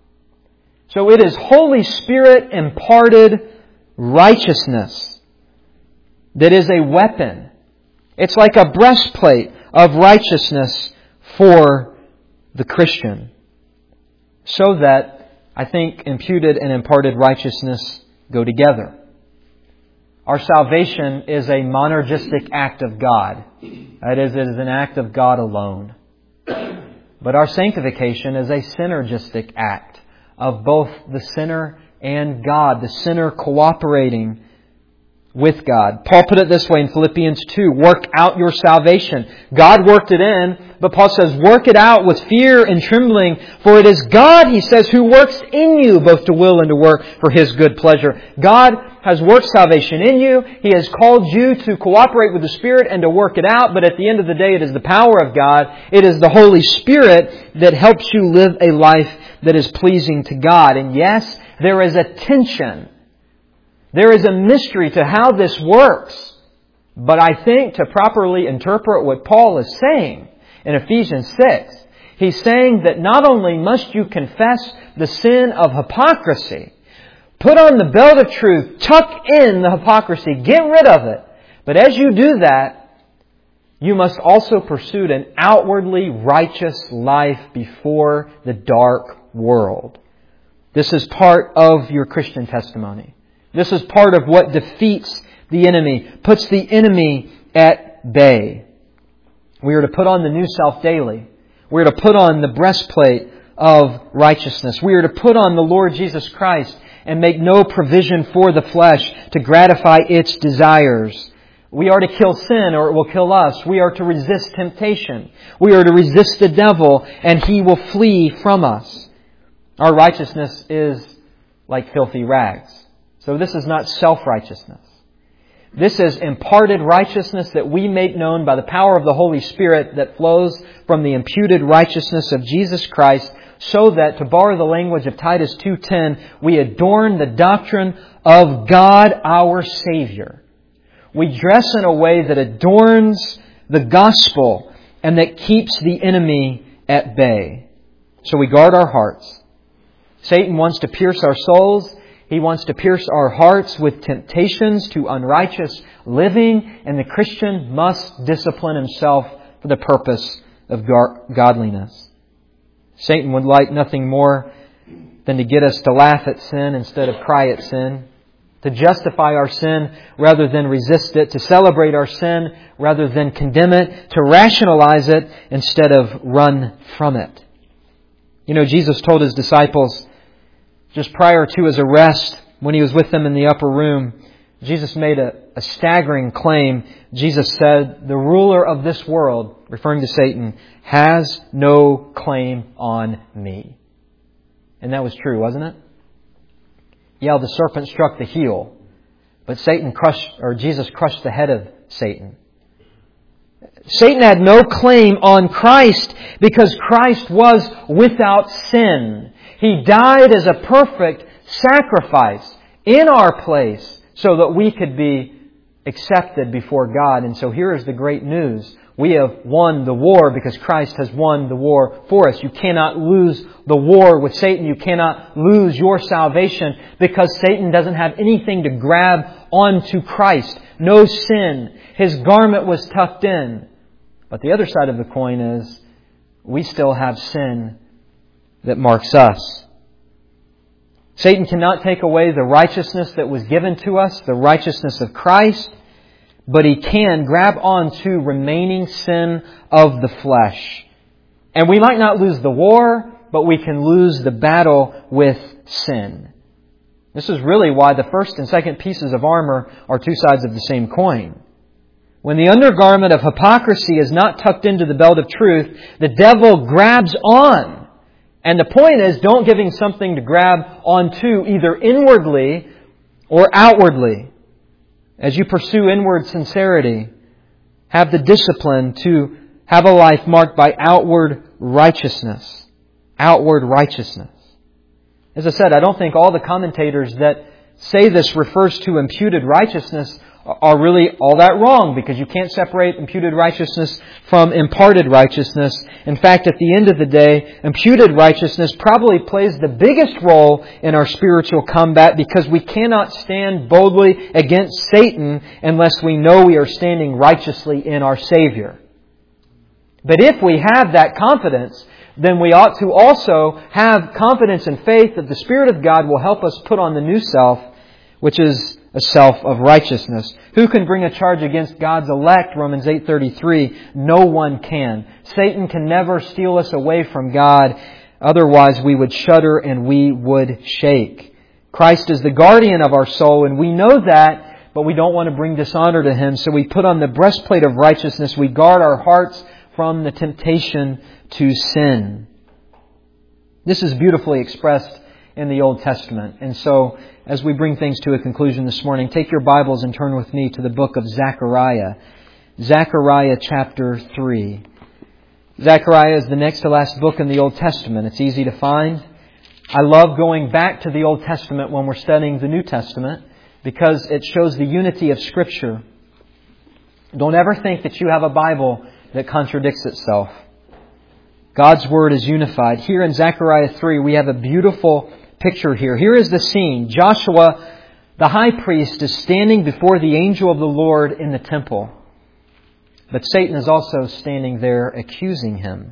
So it is Holy Spirit imparted righteousness that is a weapon. It's like a breastplate of righteousness for the Christian. So that, I think, imputed and imparted righteousness go together. Our salvation is a monergistic act of God. That is, it is an act of God alone. But our sanctification is a synergistic act of both the sinner and God, the sinner cooperating with God. Paul put it this way in Philippians two, work out your salvation. God worked it in, but Paul says, work it out with fear and trembling, for it is God, he says, who works in you both to will and to work for His good pleasure. God has worked salvation in you. He has called you to cooperate with the Spirit and to work it out, but at the end of the day, it is the power of God. It is the Holy Spirit that helps you live a life that is pleasing to God. And yes, there is a tension. There is a mystery to how this works. But I think to properly interpret what Paul is saying in Ephesians six, he's saying that not only must you confess the sin of hypocrisy, put on the belt of truth, tuck in the hypocrisy, get rid of it. But as you do that, you must also pursue an outwardly righteous life before the dark world. This is part of your Christian testimony. This is part of what defeats the enemy, puts the enemy at bay. We are to put on the new self daily. We are to put on the breastplate of righteousness. We are to put on the Lord Jesus Christ and make no provision for the flesh to gratify its desires. We are to kill sin or it will kill us. We are to resist temptation. We are to resist the devil and he will flee from us. Our righteousness is like filthy rags. So this is not self-righteousness. This is imparted righteousness that we make known by the power of the Holy Spirit that flows from the imputed righteousness of Jesus Christ, so that, to borrow the language of Titus two ten, we adorn the doctrine of God our Savior. We dress in a way that adorns the gospel and that keeps the enemy at bay. So we guard our hearts. Satan wants to pierce our souls. He wants to pierce our hearts with temptations to unrighteous living, and the Christian must discipline himself for the purpose of godliness. Satan would like nothing more than to get us to laugh at sin instead of cry at sin, to justify our sin rather than resist it, to celebrate our sin rather than condemn it, to rationalize it instead of run from it. You know, Jesus told His disciples just prior to His arrest, when He was with them in the upper room, Jesus made a, a staggering claim. Jesus said, "The ruler of this world," referring to Satan, "has no claim on me." And that was true, wasn't it? Yeah, the serpent struck the heel, but Satan crushed, or Jesus crushed the head of Satan. Satan had no claim on Christ because Christ was without sin. He died as a perfect sacrifice in our place so that we could be accepted before God. And so here is the great news. We have won the war because Christ has won the war for us. You cannot lose the war with Satan. You cannot lose your salvation because Satan doesn't have anything to grab onto Christ. No sin. His garment was tucked in. But the other side of the coin is we still have sin that marks us. Satan cannot take away the righteousness that was given to us, the righteousness of Christ, but he can grab onto remaining sin of the flesh. And we might not lose the war, but we can lose the battle with sin. This is really why the first and second pieces of armor are two sides of the same coin. When the undergarment of hypocrisy is not tucked into the belt of truth, the devil grabs on. And the point is, don't give him something to grab onto either inwardly or outwardly. As you pursue inward sincerity, have the discipline to have a life marked by outward righteousness. Outward righteousness. As I said, I don't think all the commentators that say this refers to imputed righteousness are really all that wrong, because you can't separate imputed righteousness from imparted righteousness. In fact, at the end of the day, imputed righteousness probably plays the biggest role in our spiritual combat, because we cannot stand boldly against Satan unless we know we are standing righteously in our Savior. But if we have that confidence, then we ought to also have confidence and faith that the Spirit of God will help us put on the new self, which is a self of righteousness. Who can bring a charge against God's elect? Romans eight thirty-three. No one can. Satan can never steal us away from God. Otherwise we would shudder and we would shake. Christ is the guardian of our soul, and we know that, but we don't want to bring dishonor to Him. So we put on the breastplate of righteousness. We guard our hearts from the temptation to sin. This is beautifully expressed in the Old Testament. And so, as we bring things to a conclusion this morning, take your Bibles and turn with me to the book of Zechariah. Zechariah chapter three. Zechariah is the next to last book in the Old Testament. It's easy to find. I love going back to the Old Testament when we're studying the New Testament, because it shows the unity of Scripture. Don't ever think that you have a Bible that contradicts itself. God's Word is unified. Here in Zechariah three, we have a beautiful picture here. Here is the scene. Joshua, the high priest, is standing before the angel of the Lord in the temple. But Satan is also standing there accusing him.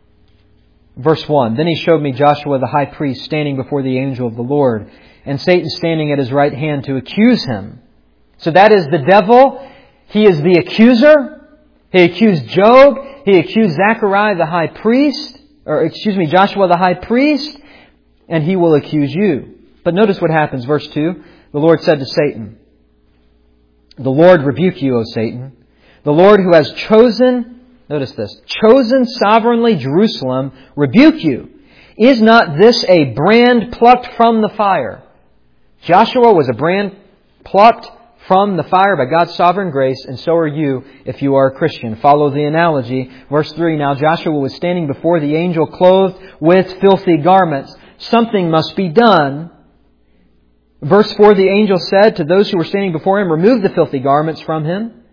Verse one, "Then he showed me Joshua the high priest standing before the angel of the Lord, and Satan standing at his right hand to accuse him." So that is the devil. He is the accuser. He accused Job. He accused Zechariah the high priest, or excuse me, Joshua the high priest, and he will accuse you. But notice what happens. Verse two, "The Lord said to Satan, 'The Lord rebuke you, O Satan. The Lord who has chosen,'" notice this, "'chosen sovereignly Jerusalem, rebuke you. Is not this a brand plucked from the fire?'" Joshua was a brand plucked from the fire by God's sovereign grace, and so are you if you are a Christian. Follow the analogy. Verse three, "Now Joshua was standing before the angel clothed with filthy garments." Something must be done. Verse four, "The angel said to those who were standing before him, 'Remove the filthy garments from him.'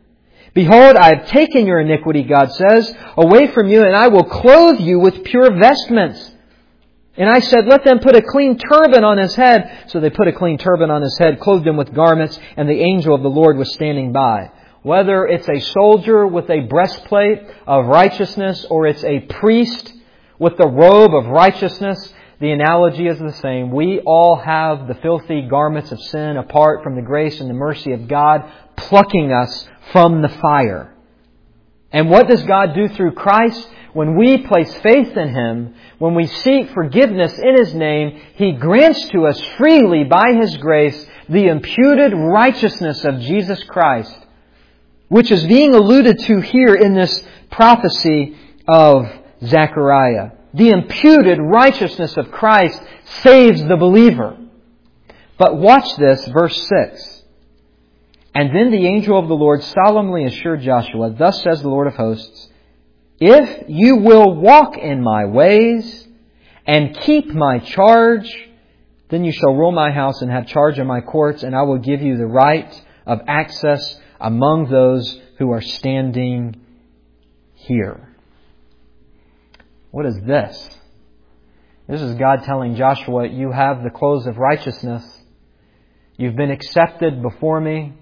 Behold, I have taken your iniquity, God says, away from you, and I will clothe you with pure vestments. And I said, let them put a clean turban on his head. So they put a clean turban on his head, clothed him with garments, and the angel of the Lord was standing by. Whether it's a soldier with a breastplate of righteousness or it's a priest with the robe of righteousness, the analogy is the same. We all have the filthy garments of sin apart from the grace and the mercy of God, plucking us from the fire. And what does God do through Christ? When we place faith in Him, when we seek forgiveness in His name, He grants to us freely by His grace the imputed righteousness of Jesus Christ, which is being alluded to here in this prophecy of Zechariah. The imputed righteousness of Christ saves the believer. But watch this, verse six. And then the angel of the Lord solemnly assured Joshua, thus says the Lord of hosts, if you will walk in my ways and keep my charge, then you shall rule my house and have charge of my courts, and I will give you the right of access among those who are standing here. What is this? This is God telling Joshua, you have the clothes of righteousness. You've been accepted before me.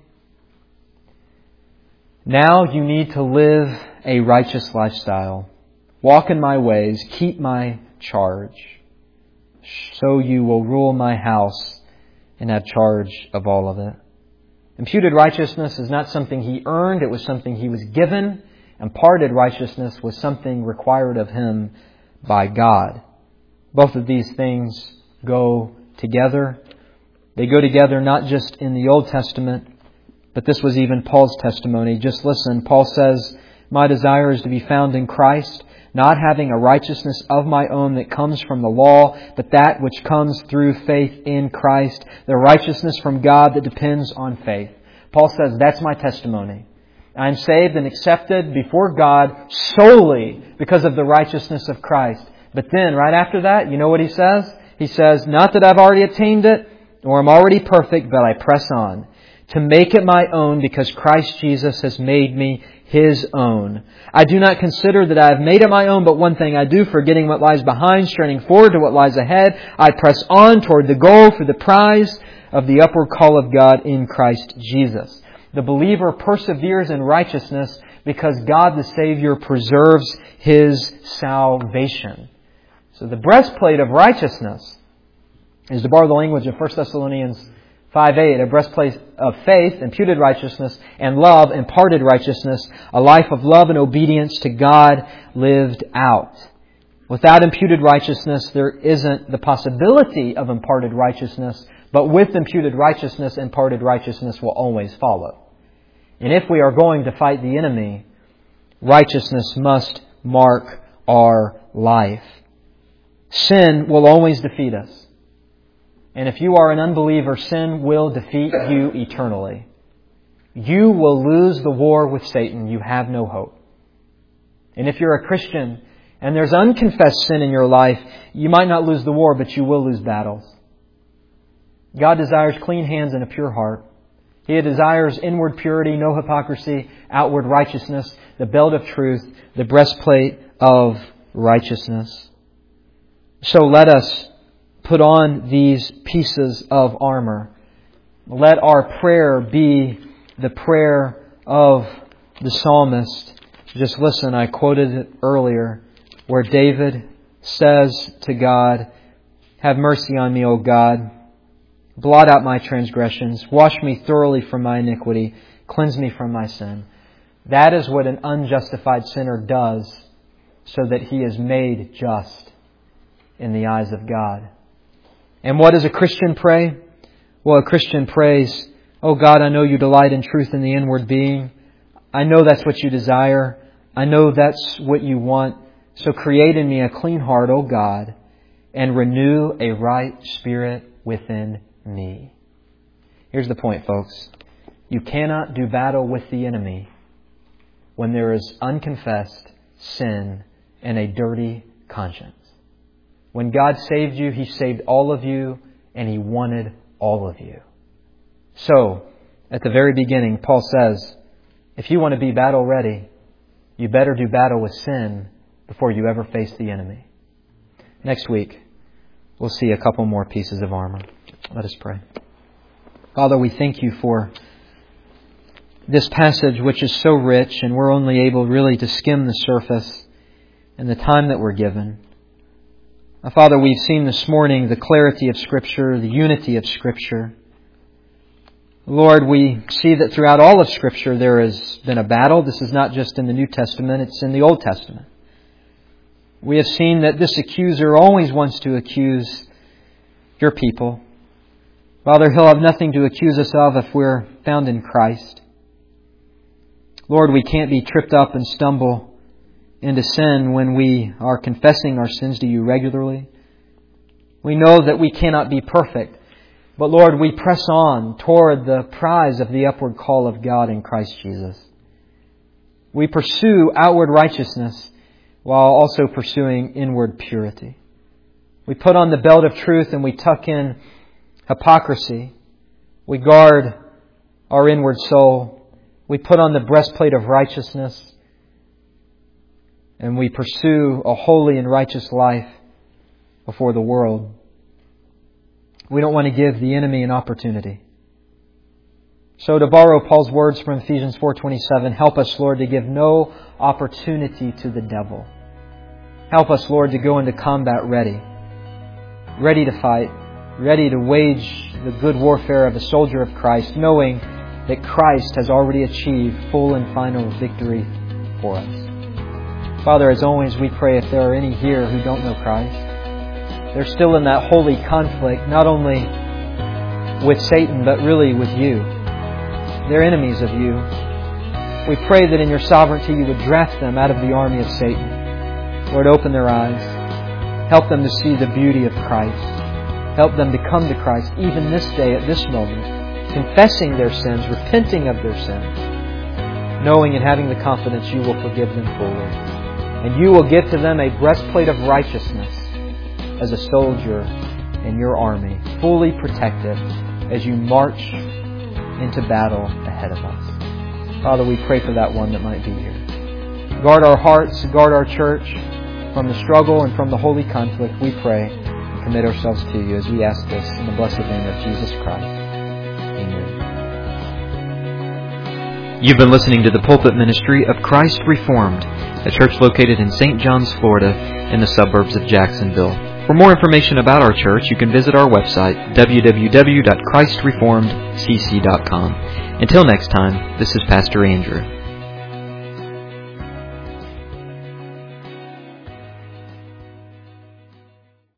Now you need to live a righteous lifestyle. Walk in my ways. Keep my charge. So you will rule my house and have charge of all of it. Imputed righteousness is not something he earned. It was something he was given. Imparted righteousness was something required of him by God. Both of these things go together. They go together not just in the Old Testament, but this was even Paul's testimony. Just listen. Paul says, my desire is to be found in Christ, not having a righteousness of my own that comes from the law, but that which comes through faith in Christ, the righteousness from God that depends on faith. Paul says, that's my testimony. I'm saved and accepted before God solely because of the righteousness of Christ. But then, right after that, you know what he says? He says, not that I've already attained it, or I'm already perfect, but I press on to make it my own because Christ Jesus has made me His own. I do not consider that I have made it my own, but one thing I do, forgetting what lies behind, straining forward to what lies ahead, I press on toward the goal for the prize of the upward call of God in Christ Jesus. The believer perseveres in righteousness because God the Savior preserves His salvation. So the breastplate of righteousness is, to borrow the language of First Thessalonians five eight, a breastplate of faith, imputed righteousness, and love, imparted righteousness, a life of love and obedience to God lived out. Without imputed righteousness, there isn't the possibility of imparted righteousness, but with imputed righteousness, imparted righteousness will always follow. And if we are going to fight the enemy, righteousness must mark our life. Sin will always defeat us. And if you are an unbeliever, sin will defeat you eternally. You will lose the war with Satan. You have no hope. And if you're a Christian and there's unconfessed sin in your life, you might not lose the war, but you will lose battles. God desires clean hands and a pure heart. He desires inward purity, no hypocrisy, outward righteousness, the belt of truth, the breastplate of righteousness. So let us put on these pieces of armor. Let our prayer be the prayer of the psalmist. Just listen, I quoted it earlier, where David says to God, have mercy on me, O God. Blot out my transgressions. Wash me thoroughly from my iniquity. Cleanse me from my sin. That is what an unjustified sinner does, so that he is made just in the eyes of God. And what does a Christian pray? Well, a Christian prays, oh God, I know you delight in truth in the inward being. I know that's what you desire. I know that's what you want. So create in me a clean heart, O God, and renew a right spirit within me. Here's the point, folks. You cannot do battle with the enemy when there is unconfessed sin and a dirty conscience. When God saved you, He saved all of you, and He wanted all of you. So, at the very beginning, Paul says, If you want to be battle ready, you better do battle with sin before you ever face the enemy. Next week, we'll see a couple more pieces of armor. Let us pray. Father, we thank you for this passage which is so rich, and we're only able really to skim the surface in the time that we're given. Now, Father, we've seen this morning the clarity of Scripture, the unity of Scripture. Lord, we see that throughout all of Scripture there has been a battle. This is not just in the New Testament, it's in the Old Testament. We have seen that this accuser always wants to accuse your people. Father, he'll have nothing to accuse us of if we're found in Christ. Lord, we can't be tripped up and stumble into sin when we are confessing our sins to you regularly. We know that we cannot be perfect. But Lord, we press on toward the prize of the upward call of God in Christ Jesus. We pursue outward righteousness while also pursuing inward purity. We put on the belt of truth and we tuck in hypocrisy. We guard our inward soul. We put on the breastplate of righteousness. And we pursue a holy and righteous life before the world. We don't want to give the enemy an opportunity. So to borrow Paul's words from Ephesians four twenty-seven, help us, Lord, to give no opportunity to the devil. Help us, Lord, to go into combat ready. Ready to fight. Ready to wage the good warfare of a soldier of Christ, knowing that Christ has already achieved full and final victory for us. Father, as always, we pray if there are any here who don't know Christ, they're still in that holy conflict, not only with Satan, but really with you. They're enemies of you. We pray that in your sovereignty you would draft them out of the army of Satan. Lord, open their eyes. Help them to see the beauty of Christ. Help them to come to Christ even this day, at this moment, confessing their sins, repenting of their sins, knowing and having the confidence you will forgive them fully. And you will give to them a breastplate of righteousness as a soldier in your army, fully protected as you march into battle ahead of us. Father, we pray for that one that might be here. Guard our hearts, guard our church from the struggle and from the holy conflict, we pray, and commit ourselves to you as we ask this in the blessed name of Jesus Christ. Amen. You've been listening to the pulpit ministry of Christ Reformed, a church located in Saint Johns, Florida, in the suburbs of Jacksonville. For more information about our church, you can visit our website, w w w dot christ reformed c c dot com. Until next time, this is Pastor Andrew.